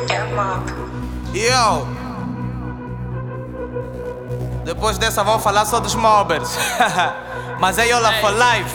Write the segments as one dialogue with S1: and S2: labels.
S1: Yo! Depois dessa vou falar só dos mobbers. Mas é Yola for life.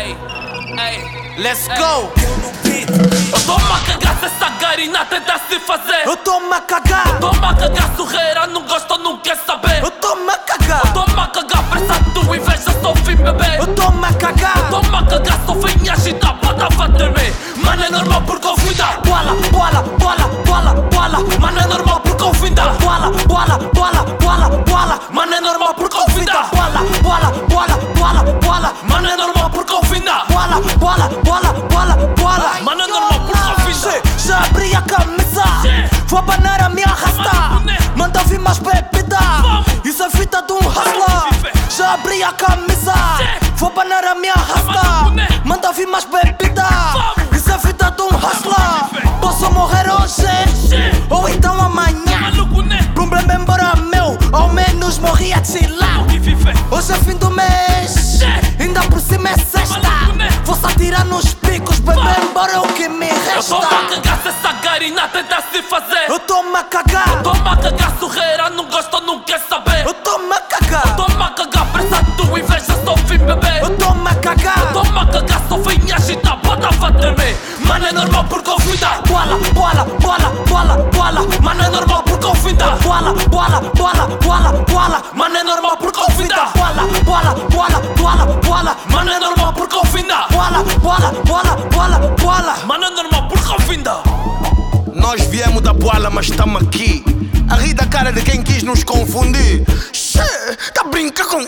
S1: Let's go!
S2: Eu tô-me a cagar se essa garina tentar se fazer.
S1: Eu tô-me a cagar.
S2: Eu tô-me a cagar sorreira, não gosta, não quer saber.
S1: Eu tô-me a cagar.
S2: Eu tô-me a cagar pressa tua inveja, só fim bebê.
S1: Eu tô-me a cagar.
S2: Eu tô-me a cagar, só vim agitar, bota a tremer. Mano, é normal por convidar.
S1: Bola, bola, bola, bola, bola.
S2: Mano, é normal por convidar.
S1: Bola, bola, bola, bola, bola.
S2: Mano, é normal por convidar.
S1: Bola, bola, bola, bola, bola.
S2: Mano, é normal por convidar.
S1: Bola, bola, bola, bola, bola.
S2: Mano, é normal por convidar.
S1: Já abri a camisa. Vou abanar a minha rasta. Manda vir mais bebida. Isso é fita de um hustler. Já abri a camisa. Vou abanar a minha rasta. Manda vir mais bebida. Isso é fita de um hustler. Posso morrer hoje ou então amanhã. Problema embora meu, ao menos morri a chilar. Hoje é fim do mês, ainda por cima é sexta. Vou só tirar nos picos, beber embora o que me resta.
S2: Eu tô-me a cagar se essa garina tentar se fazer.
S1: Eu tô-me a cagar.
S2: Eu tô-me a cagar sorreira, não gosta, não quer saber.
S1: Eu tô-me a cagar.
S2: Eu tô-me a cagar pressa tua inveja, só fim bebê.
S1: Eu tô-me a cagar.
S2: Eu tô-me a cagar, só vim agitar, bota a tremer. Mano, é normal por convidar.
S1: Bola, bola, bola, bola, bola.
S2: Mano, é normal por convidar.
S1: Bola, bola, bola, bola, bola.
S2: Mano, é normal por convidar.
S1: Bola, bola, bola, bola, bola.
S2: Mano, é normal por convidar.
S1: Bola, bola, bola, bola, bola.
S2: Mano, é normal por convidar.
S3: Nós viemos da boala, mas estamos aqui a rir da cara de quem quis nos confundir. Tá brinca com...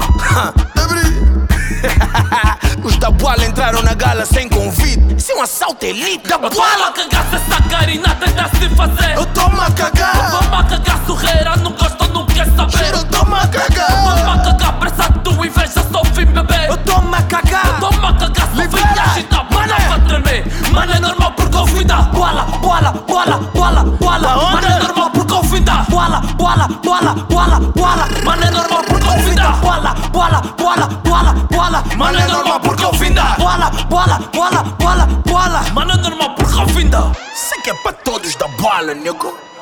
S3: Os da boala entraram na gala sem convite. Isso é um assalto elite da
S2: Eu tô-me
S3: boala.
S2: a cagar se essa garina tentar se fazer.
S3: Eu tô-me a cagar.
S2: Eu tô-me a cagar sorreira, não gosta, não quer saber.
S3: Eu tô-me a
S2: Eu tô-me
S3: cagar.
S2: a cagar pressa tua inveja, só fim bebê.
S1: Eu tô-me a cagar.
S2: Eu tô-me a cagar, só vim agitar, bota a tremer. Mano, é normal por convidar.
S1: Bola, bola, bola, bola, bola.
S2: Mano, é normal por convidar.
S1: Bola, bola, bola, bola, bola.
S2: Mano, é normal por convidar.
S1: Bola, bola, bola, bola, bola.
S2: Mano, é normal por convidar.
S1: Bola, bola, bola, bola, bola.
S2: Mano, é normal por convidar.
S3: Isso aqui é para todos da boala, nego.